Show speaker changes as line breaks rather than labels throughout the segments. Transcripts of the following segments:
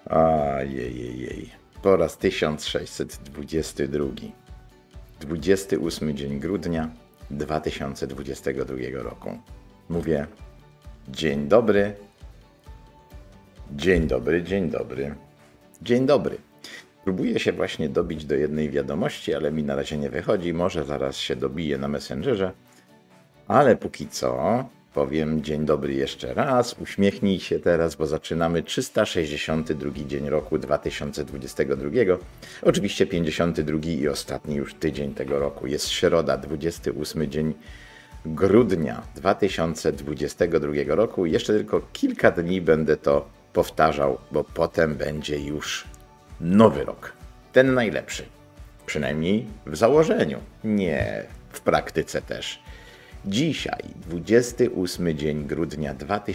Ajejejej. Po raz 1622. 28 dzień grudnia 2022 roku. Mówię dzień dobry. Dzień dobry, dzień dobry. Dzień dobry. Próbuję się właśnie dobić do jednej wiadomości, ale mi na razie nie wychodzi. Może zaraz się dobiję na Messengerze. Ale póki co powiem dzień dobry jeszcze raz. Uśmiechnij się teraz, bo zaczynamy 362 dzień roku 2022. Oczywiście 52 i ostatni już tydzień tego roku. Jest środa, 28 dzień grudnia 2022 roku. Jeszcze tylko kilka dni będę to powtarzał, bo potem będzie już nowy rok. Ten najlepszy. Przynajmniej w założeniu. Nie, w praktyce też. Dzisiaj, 28 dzień grudnia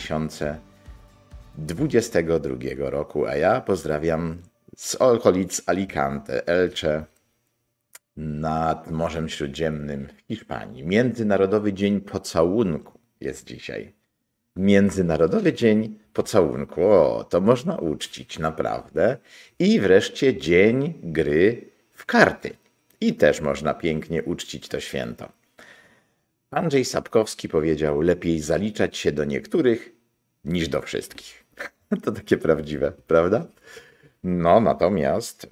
2022 roku, a ja pozdrawiam z okolic Alicante, Elche, nad Morzem Śródziemnym w Hiszpanii. Międzynarodowy Dzień Pocałunku jest dzisiaj. Międzynarodowy Dzień Pocałunku, o, to można uczcić naprawdę. I wreszcie Dzień Gry w Karty. I też można pięknie uczcić to święto. Andrzej Sapkowski powiedział, lepiej zaliczać się do niektórych niż do wszystkich. To takie prawdziwe, prawda? No natomiast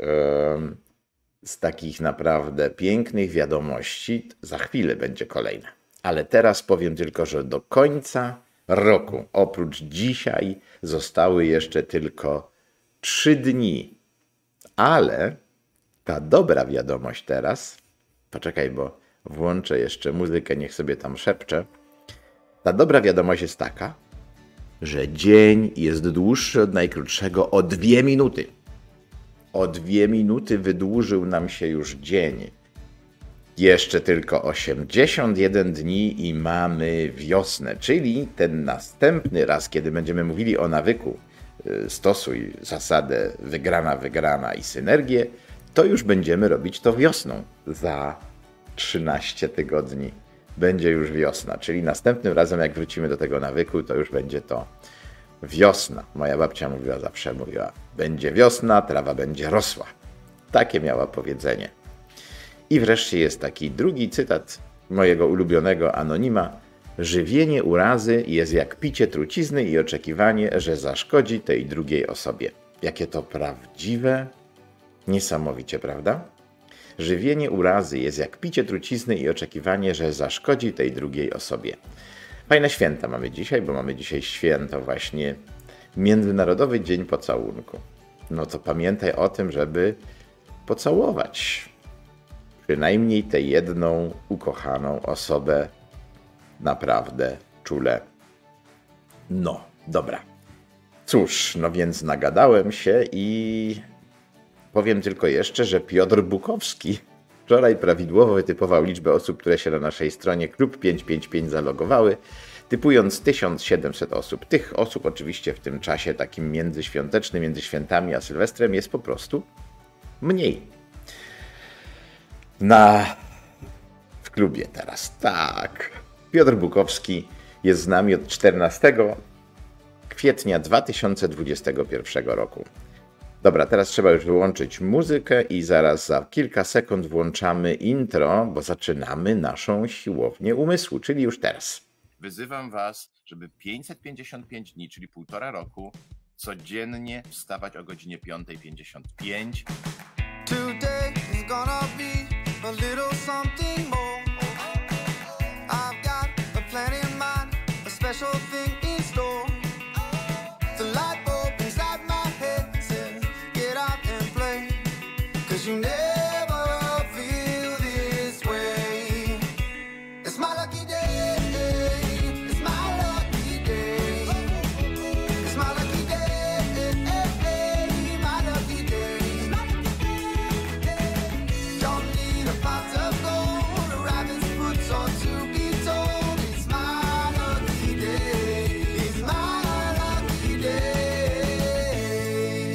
z takich naprawdę pięknych wiadomości za chwilę będzie kolejne. Ale teraz powiem tylko, że do końca roku, oprócz dzisiaj, zostały jeszcze tylko 3 dni. Ale ta dobra wiadomość teraz, poczekaj, bo włączę jeszcze muzykę, niech sobie tam szepcze. Ta dobra wiadomość jest taka, że dzień jest dłuższy od najkrótszego o 2 minuty. O 2 minuty wydłużył nam się już dzień. Jeszcze tylko 81 dni i mamy wiosnę, czyli ten następny raz, kiedy będziemy mówili o nawyku, stosuj zasadę wygrana i synergię, to już będziemy robić to wiosną. Za 13 tygodni będzie już wiosna, czyli następnym razem jak wrócimy do tego nawyku, to już będzie to wiosna. Moja babcia mówiła, będzie wiosna, trawa będzie rosła. Takie miała powiedzenie. I wreszcie jest taki drugi cytat mojego ulubionego anonima. Żywienie urazy jest jak picie trucizny i oczekiwanie, że zaszkodzi tej drugiej osobie. Jakie to prawdziwe, niesamowicie, prawda? Żywienie urazy jest jak picie trucizny i oczekiwanie, że zaszkodzi tej drugiej osobie. Fajne święta mamy dzisiaj, bo mamy dzisiaj święto właśnie Międzynarodowy Dzień Pocałunku. No to pamiętaj o tym, żeby pocałować przynajmniej tę jedną ukochaną osobę naprawdę czule. No, dobra. Cóż, no więc nagadałem się i powiem tylko jeszcze, że Piotr Bukowski wczoraj prawidłowo wytypował liczbę osób, które się na naszej stronie Klub 555 zalogowały, typując 1700 osób. Tych osób oczywiście w tym czasie takim międzyświątecznym, między świętami a Sylwestrem jest po prostu mniej. W klubie teraz, tak. Piotr Bukowski jest z nami od 14 kwietnia 2021 roku. Dobra, teraz trzeba już wyłączyć muzykę i zaraz za kilka sekund włączamy intro, bo zaczynamy naszą siłownię umysłu, czyli już teraz.
Wyzywam was, żeby 555 dni, czyli 1,5 roku, codziennie wstawać o godzinie 5:55.
Today is gonna be a little something more. I've got a plan in mind, a special thing in store. The light bulb inside my head says, get out and play, 'cause you never feel this way. It's my lucky day, it's my lucky day. It's my lucky day, my lucky day. Don't need a pot of gold, a rabbit's foot or to be told. It's my lucky day, it's my lucky day.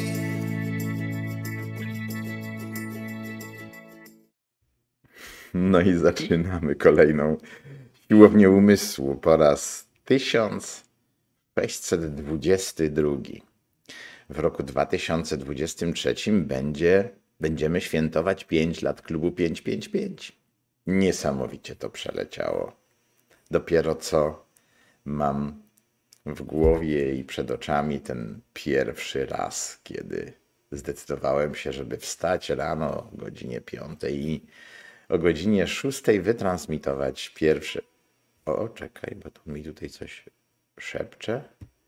No i zaczynamy kolejną siłownię umysłu po raz 1622. w roku 2023 będziemy świętować 5 lat klubu 555. Niesamowicie to przeleciało. Dopiero co mam w głowie i przed oczami ten pierwszy raz, kiedy zdecydowałem się, żeby wstać rano o godzinie 5 i o godzinie 6 wytransmitować pierwszy... O, czekaj, bo tu mi tutaj coś szepcze.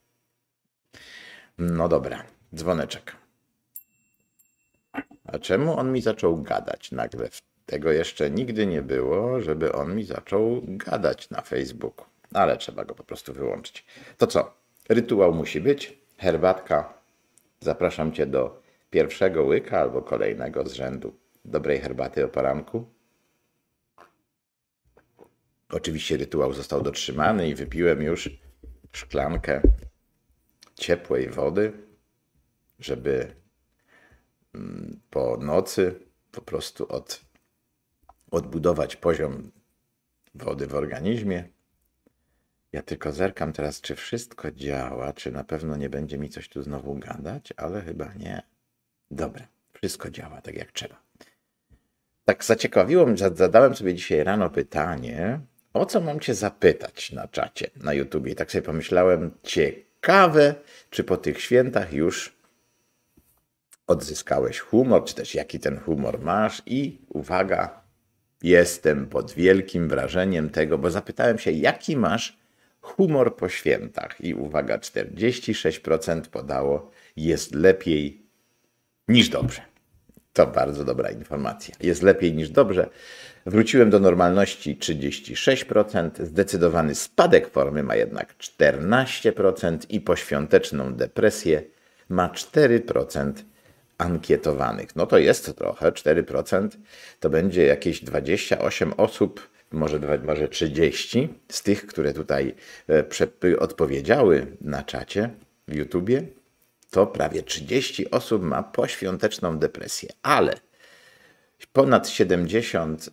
No dobra, dzwoneczek. A czemu on mi zaczął gadać nagle? Tego jeszcze nigdy nie było, żeby on mi zaczął gadać na Facebooku. Ale trzeba go po prostu wyłączyć. To co? Rytuał musi być. Herbatka. Zapraszam Cię do pierwszego łyka albo kolejnego z rzędu dobrej herbaty o poranku. Oczywiście rytuał został dotrzymany i wypiłem już szklankę ciepłej wody, żeby po nocy po prostu odbudować poziom wody w organizmie. Ja tylko zerkam teraz, czy wszystko działa, czy na pewno nie będzie mi coś tu znowu gadać, ale chyba nie. Dobra, wszystko działa tak jak trzeba. Tak zaciekawiło mnie, zadałem sobie dzisiaj rano pytanie, o co mam Cię zapytać na czacie, na YouTubie. I tak sobie pomyślałem, ciekawe, czy po tych świętach już odzyskałeś humor, czy też jaki ten humor masz. I uwaga, jestem pod wielkim wrażeniem tego, bo zapytałem się, jaki masz humor po świętach. I uwaga, 46% podało, jest lepiej niż dobrze. To bardzo dobra informacja. Jest lepiej niż dobrze. Wróciłem do normalności 36%. Zdecydowany spadek formy ma jednak 14% i poświąteczną depresję ma 4% ankietowanych. No to jest trochę, 4%. To będzie jakieś 28 osób, może 30 z tych, które tutaj odpowiedziały na czacie w YouTubie. To prawie 30 osób ma poświąteczną depresję, ale ponad 70,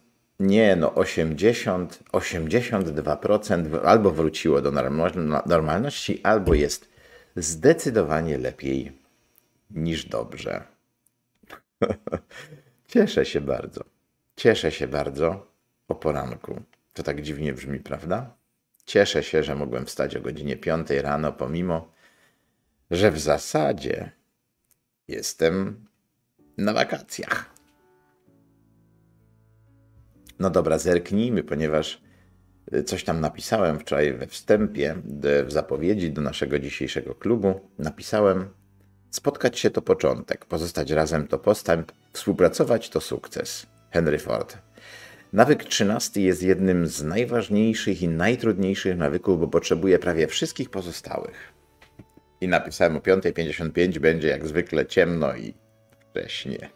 82% albo wróciło do normalności, albo jest zdecydowanie lepiej niż dobrze. Cieszę się bardzo. Cieszę się bardzo o poranku. To tak dziwnie brzmi, prawda? Cieszę się, że mogłem wstać o godzinie 5 rano, pomimo że w zasadzie jestem na wakacjach. No dobra, zerknijmy, ponieważ coś tam napisałem wczoraj we wstępie, w zapowiedzi do naszego dzisiejszego klubu. Napisałem: spotkać się to początek, pozostać razem to postęp, współpracować to sukces. Henry Ford. Nawyk 13 jest jednym z najważniejszych i najtrudniejszych nawyków, bo potrzebuje prawie wszystkich pozostałych. I napisałem o 5:55 będzie jak zwykle ciemno i wcześnie.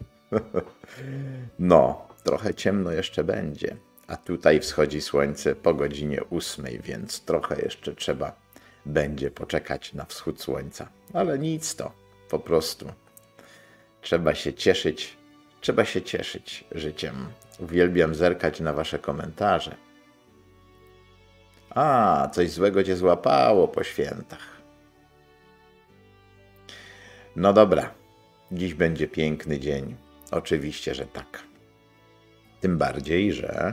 No, trochę ciemno jeszcze będzie. A tutaj wschodzi słońce po godzinie 8, więc trochę jeszcze trzeba będzie poczekać na wschód słońca. Ale nic to, po prostu. Trzeba się cieszyć życiem. Uwielbiam zerkać na wasze komentarze. A, coś złego cię złapało po świętach. No dobra, dziś będzie piękny dzień. Oczywiście, że tak. Tym bardziej, że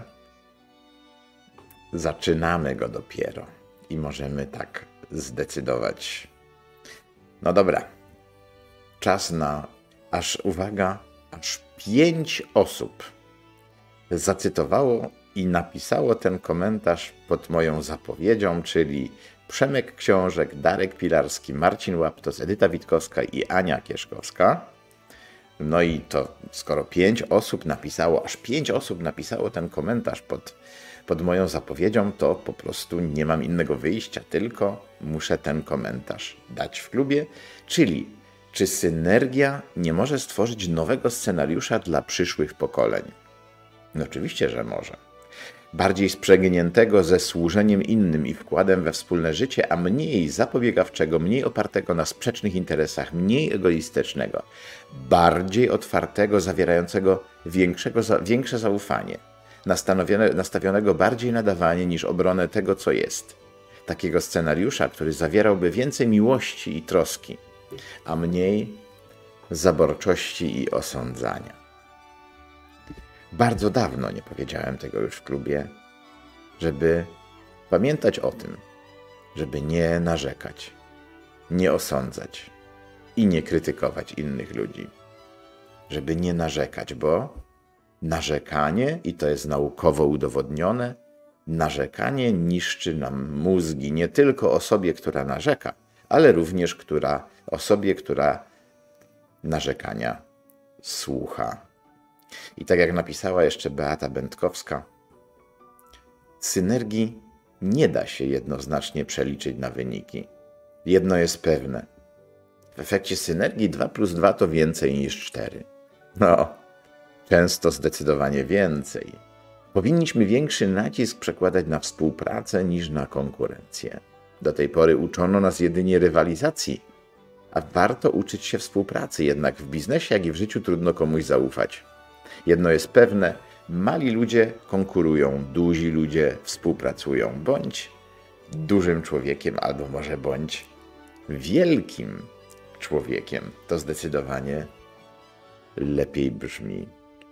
zaczynamy go dopiero i możemy tak zdecydować. No dobra, czas na, aż 5 osób zacytowało i napisało ten komentarz pod moją zapowiedzią, czyli Przemek Książek, Darek Pilarski, Marcin Łaptos, Edyta Witkowska i Ania Kieszkowska. No i to skoro 5 osób napisało, aż 5 osób napisało ten komentarz pod moją zapowiedzią, to po prostu nie mam innego wyjścia, tylko muszę ten komentarz dać w klubie. Czyli, czy synergia nie może stworzyć nowego scenariusza dla przyszłych pokoleń? No oczywiście, że może. Bardziej sprzęgniętego ze służeniem innym i wkładem we wspólne życie, a mniej zapobiegawczego, mniej opartego na sprzecznych interesach, mniej egoistycznego, bardziej otwartego, zawierającego większe zaufanie, nastawionego bardziej na dawanie niż obronę tego, co jest. Takiego scenariusza, który zawierałby więcej miłości i troski, a mniej zaborczości i osądzania. Bardzo dawno nie powiedziałem tego już w klubie, żeby pamiętać o tym, żeby nie narzekać, nie osądzać i nie krytykować innych ludzi. Żeby nie narzekać, bo narzekanie, i to jest naukowo udowodnione, narzekanie niszczy nam mózgi nie tylko osobie, która narzeka, ale również osobie, która narzekania słucha. I tak jak napisała jeszcze Beata Będkowska, synergii nie da się jednoznacznie przeliczyć na wyniki. Jedno jest pewne. W efekcie synergii 2 + 2 to więcej niż 4. No, często zdecydowanie więcej. Powinniśmy większy nacisk przekładać na współpracę niż na konkurencję. Do tej pory uczono nas jedynie rywalizacji, a warto uczyć się współpracy, jednak w biznesie, jak i w życiu trudno komuś zaufać. Jedno jest pewne, mali ludzie konkurują, duzi ludzie współpracują. Bądź dużym człowiekiem, albo może bądź wielkim człowiekiem. To zdecydowanie lepiej brzmi.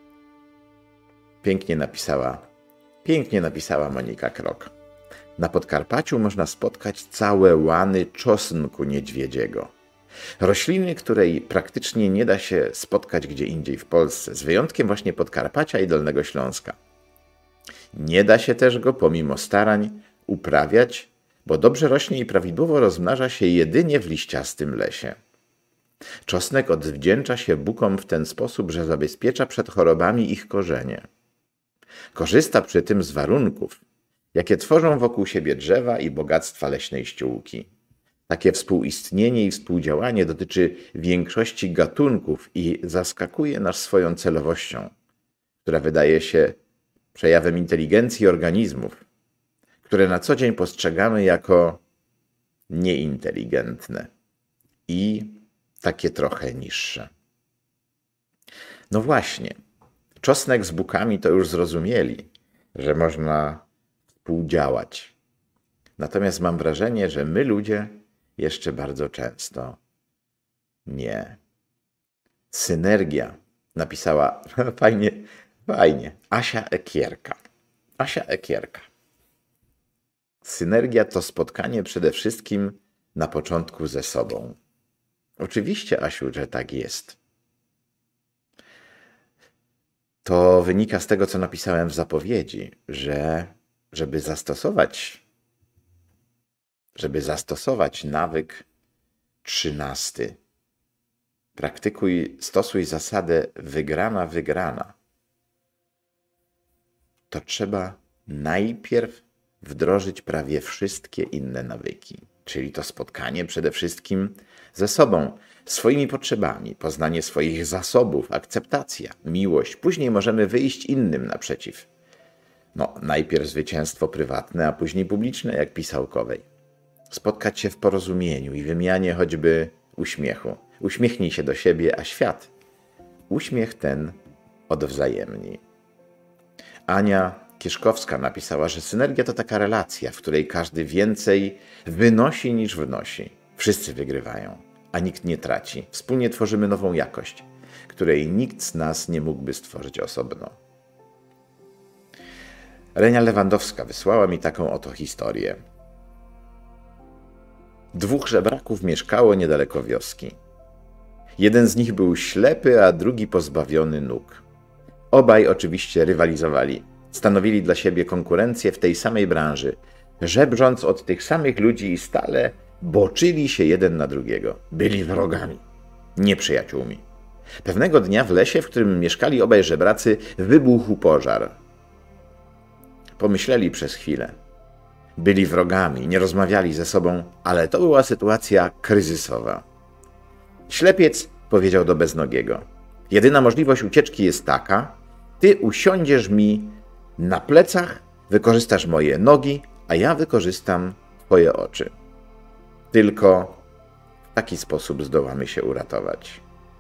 Pięknie napisała Monika Krok. Na Podkarpaciu można spotkać całe łany czosnku niedźwiedziego. Rośliny, której praktycznie nie da się spotkać gdzie indziej w Polsce, z wyjątkiem właśnie Podkarpacia i Dolnego Śląska. Nie da się też go, pomimo starań, uprawiać, bo dobrze rośnie i prawidłowo rozmnaża się jedynie w liściastym lesie. Czosnek odwdzięcza się bukom w ten sposób, że zabezpiecza przed chorobami ich korzenie. Korzysta przy tym z warunków, jakie tworzą wokół siebie drzewa i bogactwa leśnej ściółki. Takie współistnienie i współdziałanie dotyczy większości gatunków i zaskakuje nas swoją celowością, która wydaje się przejawem inteligencji organizmów, które na co dzień postrzegamy jako nieinteligentne i takie trochę niższe. No właśnie, czosnek z bukami to już zrozumieli, że można współdziałać. Natomiast mam wrażenie, że my ludzie jeszcze bardzo często nie. Synergia napisała fajnie, Asia Ekierka. Synergia to spotkanie przede wszystkim na początku ze sobą. Oczywiście, Asiu, że tak jest. To wynika z tego, co napisałem w zapowiedzi, że żeby zastosować nawyk 13. Stosuj zasadę wygrana. To trzeba najpierw wdrożyć prawie wszystkie inne nawyki. Czyli to spotkanie przede wszystkim ze sobą, swoimi potrzebami, poznanie swoich zasobów, akceptacja, miłość. Później możemy wyjść innym naprzeciw. Najpierw zwycięstwo prywatne, a później publiczne, jak pisał Kowej. Spotkać się w porozumieniu i wymianie choćby uśmiechu. Uśmiechnij się do siebie, a świat uśmiech ten odwzajemni. Ania Kieszkowska napisała, że synergia to taka relacja, w której każdy więcej wynosi niż wnosi. Wszyscy wygrywają, a nikt nie traci. Wspólnie tworzymy nową jakość, której nikt z nas nie mógłby stworzyć osobno. Renia Lewandowska wysłała mi taką oto historię. 2 żebraków mieszkało niedaleko wioski. Jeden z nich był ślepy, a drugi pozbawiony nóg. Obaj oczywiście rywalizowali. Stanowili dla siebie konkurencję w tej samej branży, żebrząc od tych samych ludzi i stale boczyli się jeden na drugiego. Byli wrogami, nie przyjaciółmi. Pewnego dnia w lesie, w którym mieszkali obaj żebracy, wybuchł pożar. Pomyśleli przez chwilę. Byli wrogami, nie rozmawiali ze sobą, ale to była sytuacja kryzysowa. Ślepiec powiedział do beznogiego: jedyna możliwość ucieczki jest taka, ty usiądziesz mi na plecach, wykorzystasz moje nogi, a ja wykorzystam twoje oczy. Tylko w taki sposób zdołamy się uratować.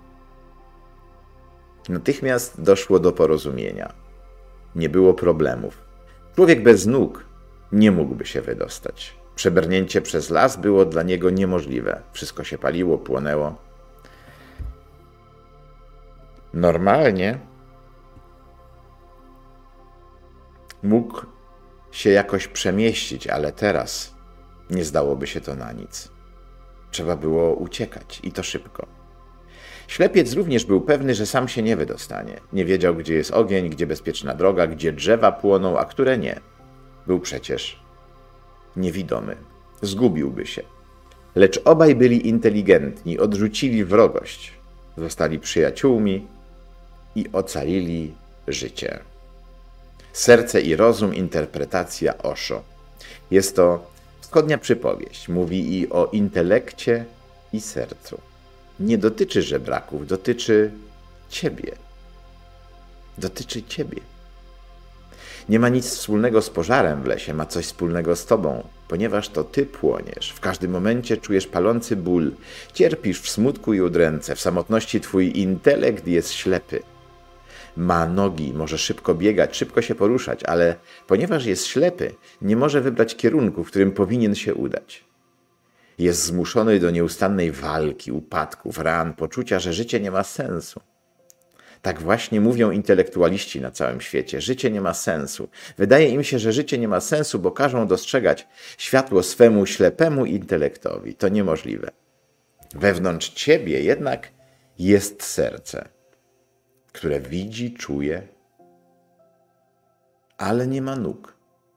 Natychmiast doszło do porozumienia. Nie było problemów. Człowiek bez nóg nie mógłby się wydostać. Przebrnięcie przez las było dla niego niemożliwe. Wszystko się paliło, płonęło. Normalnie mógł się jakoś przemieścić, ale teraz nie zdałoby się to na nic. Trzeba było uciekać i to szybko. Ślepiec również był pewny, że sam się nie wydostanie. Nie wiedział, gdzie jest ogień, gdzie bezpieczna droga, gdzie drzewa płoną, a które nie. Był przecież niewidomy. Zgubiłby się. Lecz obaj byli inteligentni, odrzucili wrogość. Zostali przyjaciółmi i ocalili życie. Serce i rozum, interpretacja Osho. Jest to wschodnia przypowieść. Mówi i o intelekcie i sercu. Nie dotyczy żebraków, dotyczy ciebie. Dotyczy ciebie. Nie ma nic wspólnego z pożarem w lesie, ma coś wspólnego z tobą, ponieważ to ty płoniesz. W każdym momencie czujesz palący ból, cierpisz w smutku i udręce, w samotności twój intelekt jest ślepy. Ma nogi, może szybko biegać, szybko się poruszać, ale ponieważ jest ślepy, nie może wybrać kierunku, w którym powinien się udać. Jest zmuszony do nieustannej walki, upadków, ran, poczucia, że życie nie ma sensu. Tak właśnie mówią intelektualiści na całym świecie. Życie nie ma sensu. Wydaje im się, że życie nie ma sensu, bo każą dostrzegać światło swemu ślepemu intelektowi. To niemożliwe. Wewnątrz ciebie jednak jest serce, które widzi, czuje, ale nie ma nóg.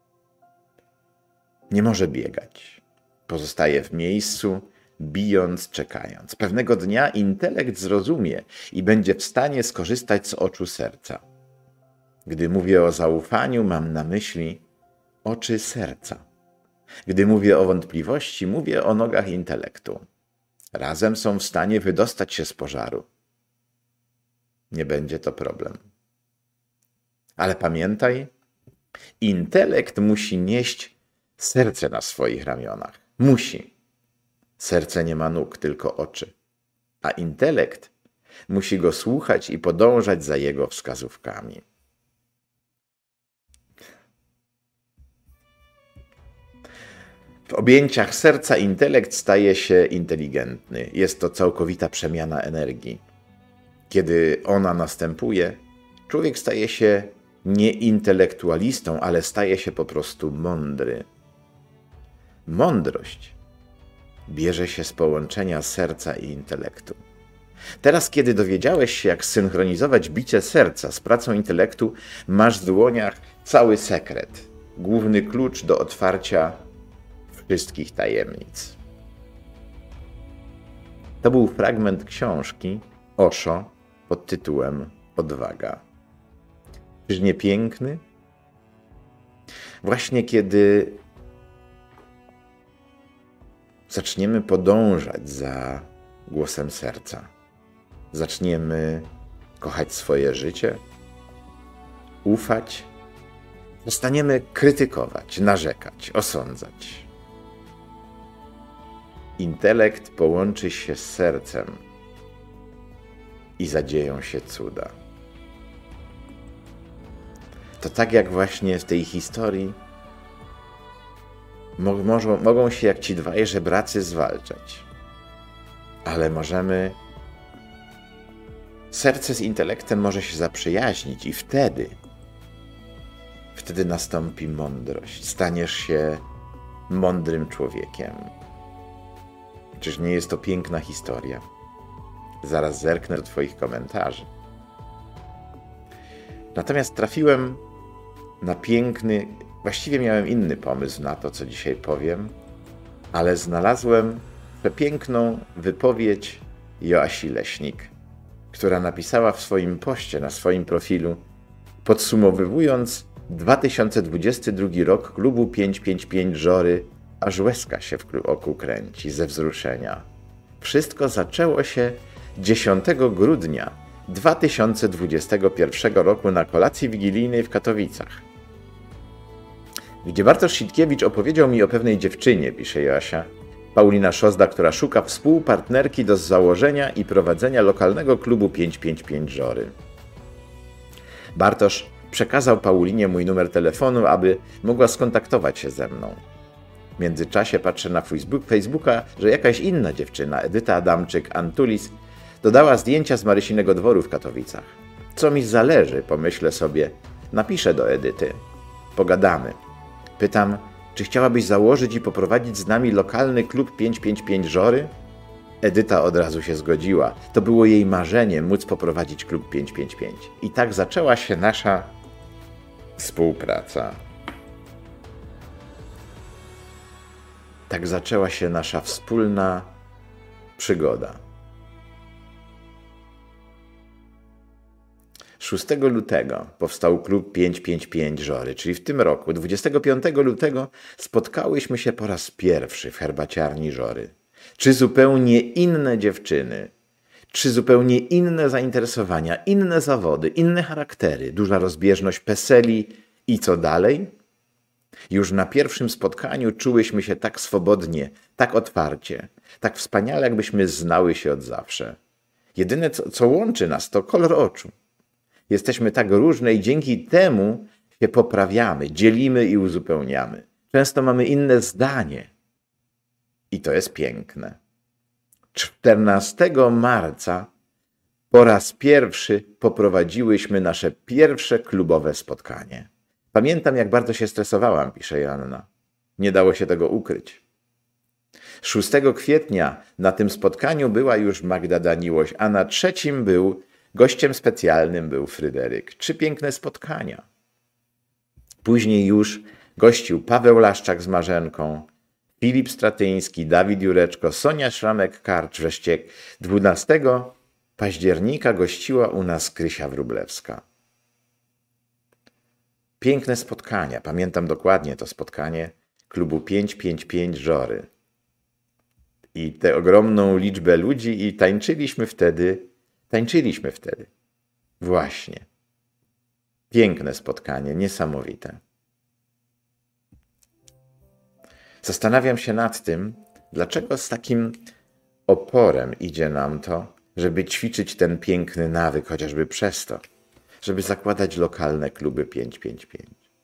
Nie może biegać. Pozostaje w miejscu, bijąc, czekając. Pewnego dnia intelekt zrozumie i będzie w stanie skorzystać z oczu serca. Gdy mówię o zaufaniu, mam na myśli oczy serca. Gdy mówię o wątpliwości, mówię o nogach intelektu. Razem są w stanie wydostać się z pożaru. Nie będzie to problem. Ale pamiętaj, intelekt musi nieść serce na swoich ramionach. Musi. Serce nie ma nóg, tylko oczy. A intelekt musi go słuchać i podążać za jego wskazówkami. W objęciach serca intelekt staje się inteligentny. Jest to całkowita przemiana energii. Kiedy ona następuje, człowiek staje się nie intelektualistą, ale staje się po prostu mądry. Mądrość bierze się z połączenia serca i intelektu. Teraz, kiedy dowiedziałeś się, jak synchronizować bicie serca z pracą intelektu, masz w dłoniach cały sekret, główny klucz do otwarcia wszystkich tajemnic. To był fragment książki Osho pod tytułem Odwaga. Czyż nie piękny? Właśnie kiedy zaczniemy podążać za głosem serca, zaczniemy kochać swoje życie, ufać, przestaniemy krytykować, narzekać, osądzać. Intelekt połączy się z sercem i zadzieją się cuda. To tak jak właśnie w tej historii mogą się jak ci dwaj żebracy zwalczać, ale możemy... Serce z intelektem może się zaprzyjaźnić i wtedy nastąpi mądrość. Staniesz się mądrym człowiekiem. Czyż nie jest to piękna historia? Zaraz zerknę do twoich komentarzy. Natomiast trafiłem na piękny... Właściwie miałem inny pomysł na to, co dzisiaj powiem, ale znalazłem przepiękną wypowiedź Joasi Leśnik, która napisała w swoim poście na swoim profilu, podsumowując 2022 rok klubu 555 Żory, aż łezka się w oku kręci ze wzruszenia. Wszystko zaczęło się 10 grudnia 2021 roku na kolacji wigilijnej w Katowicach, gdzie Bartosz Sitkiewicz opowiedział mi o pewnej dziewczynie, pisze Joasia, Paulina Szozda, która szuka współpartnerki do założenia i prowadzenia lokalnego klubu 555 Żory. Bartosz przekazał Paulinie mój numer telefonu, aby mogła skontaktować się ze mną. W międzyczasie patrzę na Facebooka, że jakaś inna dziewczyna, Edyta Adamczyk-Antulis, dodała zdjęcia z Marysinego Dworu w Katowicach. Co mi zależy, pomyślę sobie, napiszę do Edyty. Pogadamy. Pytam, czy chciałabyś założyć i poprowadzić z nami lokalny klub 555 Żory? Edyta od razu się zgodziła. To było jej marzeniem móc poprowadzić klub 555. I tak zaczęła się nasza współpraca. Tak zaczęła się nasza wspólna przygoda. 6 lutego powstał klub 555 Żory, czyli w tym roku, 25 lutego, spotkałyśmy się po raz pierwszy w herbaciarni Żory. Trzy zupełnie inne dziewczyny, trzy zupełnie inne zainteresowania, inne zawody, inne charaktery, duża rozbieżność PESEL-i i co dalej? Już na pierwszym spotkaniu czułyśmy się tak swobodnie, tak otwarcie, tak wspaniale, jakbyśmy znały się od zawsze. Jedyne, co łączy nas, to kolor oczu. Jesteśmy tak różne i dzięki temu się poprawiamy, dzielimy i uzupełniamy. Często mamy inne zdanie. I to jest piękne. 14 marca po raz pierwszy poprowadziłyśmy nasze pierwsze klubowe spotkanie. Pamiętam, jak bardzo się stresowałam, pisze Joanna. Nie dało się tego ukryć. 6 kwietnia na tym spotkaniu była już Magda Daniłoś, a na trzecim gościem specjalnym był Fryderyk. 3 piękne spotkania. Później już gościł Paweł Laszczak z Marzenką, Filip Stratyński, Dawid Jureczko, Sonia Szramek-Karcz. Wreszcie 12 października gościła u nas Krysia Wróblewska. Piękne spotkania. Pamiętam dokładnie to spotkanie klubu 555 Żory. I tę ogromną liczbę ludzi i tańczyliśmy wtedy. Właśnie. Piękne spotkanie, niesamowite. Zastanawiam się nad tym, dlaczego z takim oporem idzie nam to, żeby ćwiczyć ten piękny nawyk, chociażby przez to, żeby zakładać lokalne kluby 555.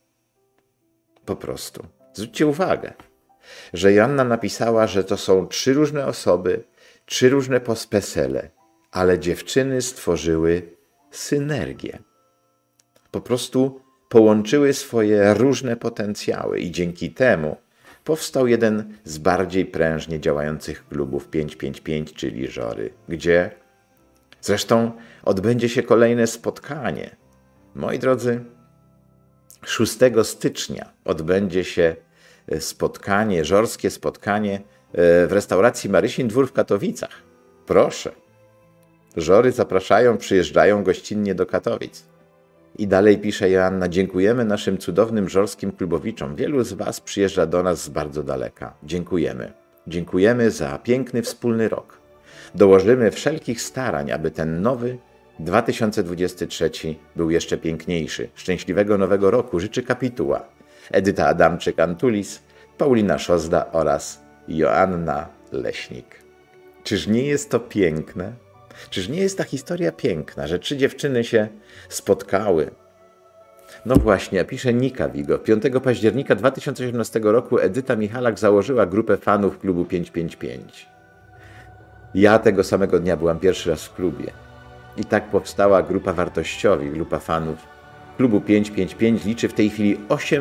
Po prostu. Zwróćcie uwagę, że Joanna napisała, że to są 3 różne osoby, 3 różne PESEL-e, ale dziewczyny stworzyły synergię. Po prostu połączyły swoje różne potencjały i dzięki temu powstał jeden z bardziej prężnie działających klubów 555, czyli Żory, gdzie zresztą odbędzie się kolejne spotkanie. Moi drodzy, 6 stycznia odbędzie się spotkanie, żorskie spotkanie w restauracji Marysin Dwór w Katowicach. Proszę. Żory zapraszają, przyjeżdżają gościnnie do Katowic. I dalej pisze Joanna, dziękujemy naszym cudownym żorskim klubowiczom. Wielu z was przyjeżdża do nas z bardzo daleka. Dziękujemy. Dziękujemy za piękny wspólny rok. Dołożymy wszelkich starań, aby ten nowy 2023 był jeszcze piękniejszy. Szczęśliwego nowego roku życzy kapituła. Edyta Adamczyk-Antulis, Paulina Szozda oraz Joanna Leśnik. Czyż nie jest to piękne? Czyż nie jest ta historia piękna, że 3 dziewczyny się spotkały? No właśnie, pisze Nika Wigo. 5 października 2018 roku Edyta Michalak założyła grupę fanów klubu 555. Ja tego samego dnia byłam pierwszy raz w klubie. I tak powstała grupa wartościowi, grupa fanów klubu 555 liczy w tej chwili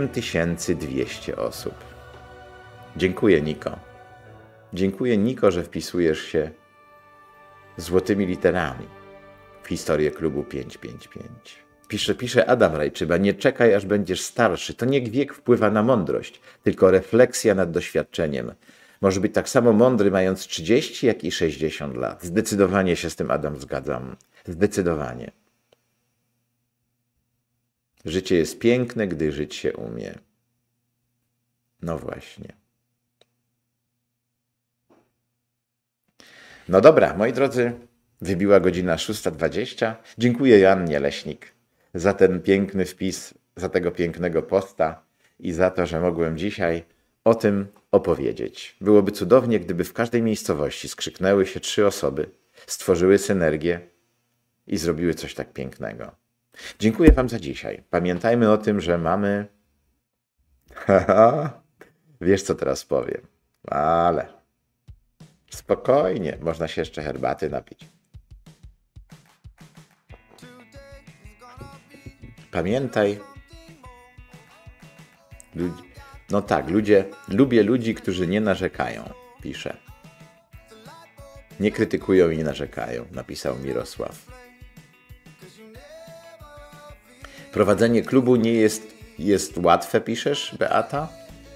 8200 osób. Dziękuję, Niko. Dziękuję, Niko, że wpisujesz się złotymi literami w historię klubu 555. Pisze Adam Rajczyba, nie czekaj, aż będziesz starszy. To nie wiek wpływa na mądrość, tylko refleksja nad doświadczeniem. Może być tak samo mądry, mając 30, jak i 60 lat. Zdecydowanie się z tym, Adam, zgadzam. Zdecydowanie. Życie jest piękne, gdy żyć się umie. No właśnie. No dobra, moi drodzy, wybiła godzina 6:20. Dziękuję Joannie Leśnik za ten piękny wpis, za tego pięknego posta i za to, że mogłem dzisiaj o tym opowiedzieć. Byłoby cudownie, gdyby w każdej miejscowości skrzyknęły się 3 osoby, stworzyły synergię i zrobiły coś tak pięknego. Dziękuję wam za dzisiaj. Pamiętajmy o tym, że mamy Wiesz, co teraz powiem. Ale spokojnie, można się jeszcze herbaty napić. Pamiętaj, no tak, lubię ludzi, którzy nie narzekają, pisze. Nie krytykują i nie narzekają, napisał Mirosław. Prowadzenie klubu nie jest łatwe, piszesz, Beata?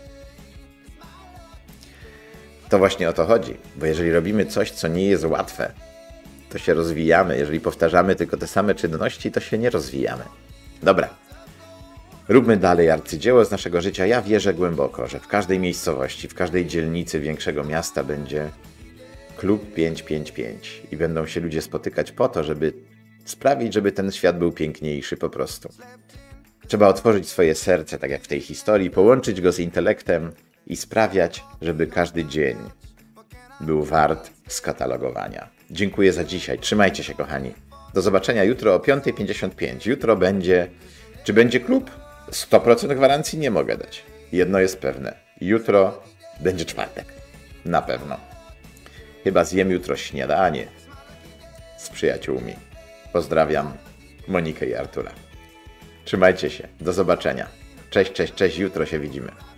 To właśnie o to chodzi, bo jeżeli robimy coś, co nie jest łatwe, to się rozwijamy. Jeżeli powtarzamy tylko te same czynności, to się nie rozwijamy. Dobra. Róbmy dalej arcydzieło z naszego życia. Ja wierzę głęboko, że w każdej miejscowości, w każdej dzielnicy większego miasta będzie klub 555 i będą się ludzie spotykać po to, żeby sprawić, żeby ten świat był piękniejszy po prostu. Trzeba otworzyć swoje serce, tak jak w tej historii, połączyć go z intelektem i sprawiać, żeby każdy dzień był wart skatalogowania. Dziękuję za dzisiaj. Trzymajcie się, kochani. Do zobaczenia jutro o 5:55. Jutro będzie... Czy będzie klub? 100% gwarancji nie mogę dać. Jedno jest pewne. Jutro będzie czwartek. Na pewno. Chyba zjem jutro śniadanie z przyjaciółmi. Pozdrawiam Monikę i Artura. Trzymajcie się. Do zobaczenia. Cześć, cześć, cześć. Jutro się widzimy.